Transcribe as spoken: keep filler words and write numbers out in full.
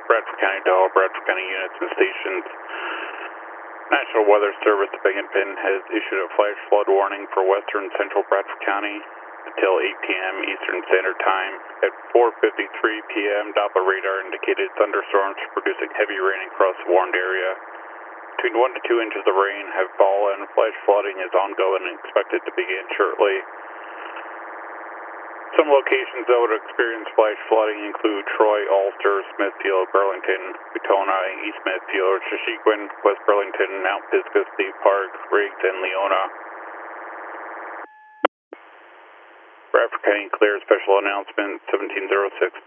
Bradford County to all Bradford County units and stations. National Weather Service of Binghamton has issued a flash flood warning for western central Bradford County until eight p m Eastern Standard Time. At four fifty-three p m, Doppler radar indicated thunderstorms producing heavy rain across the warned area. Between one to two inches of rain have fallen. Flash flooding is ongoing and expected to begin shortly. Some locations that would experience flash flooding include Troy, Ulster, Smithfield, Burlington, Wetona, East Smithfield, Shashequin, West Burlington, Mount Pisgah State Park, Riggs, and Leona. Bradford County clear special announcement seventeen oh six